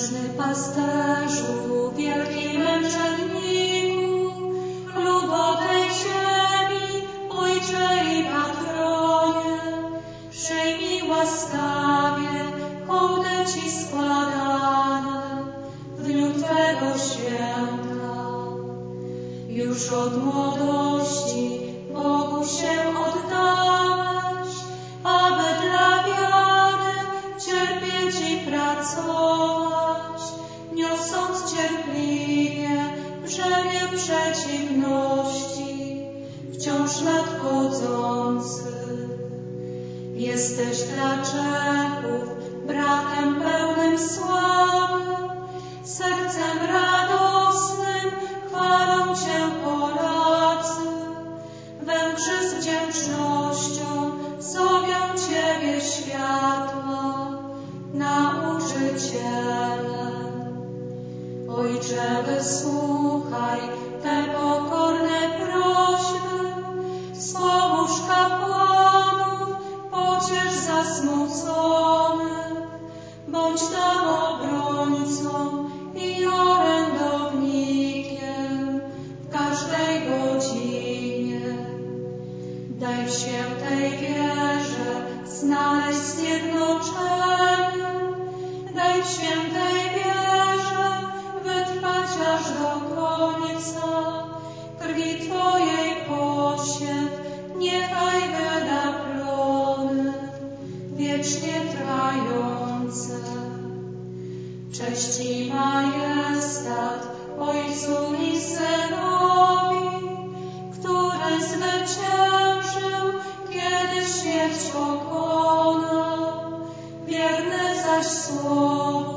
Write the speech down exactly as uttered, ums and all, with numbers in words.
Wieczny pasterzu, wielki męczenniku, chlubo tej ziemi, Ojcze i Patronie, przyjmij łaskawie hołdy Ci składane w dniu Twego święta. Już od młodości Bogu się oddałeś, aby dla wiary cierpieć i pracować, niosąc cierpliwie brzemię przeciwności, wciąż nadchodzący. Jesteś dla Czechów bratem pełnym sławy, sercem radosnym chwalą Cię Polacy. Węgrzy z wdzięcznością zowią Ciebie światła, nauczyciele. Ojcze, wysłuchaj te pokorne prośby, wspomóż kapłanów, pociesz zasmuconych, bądź tam obrońcą i orędownikiem w każdej godzinie. Daj w świętej wierze znaleźć zjednoczenie, daj w świętej wierze wytrwać aż do końca. Krwi Twojej posiew niechaj wyda plony wiecznie trwające. Cześć i majestat Ojcu i Synowi, który zwyciężył, kiedy śmierć pokonał, wierny zaś słowu